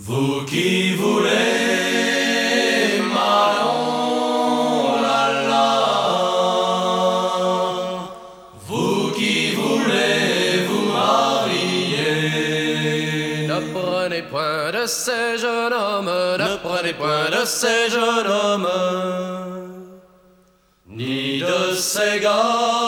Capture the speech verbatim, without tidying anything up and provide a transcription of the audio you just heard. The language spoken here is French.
Vous qui voulez Manon, la la, vous qui voulez vous marier, ne prenez point de ces jeunes hommes, ne prenez point de ces jeunes hommes, ni de ces gars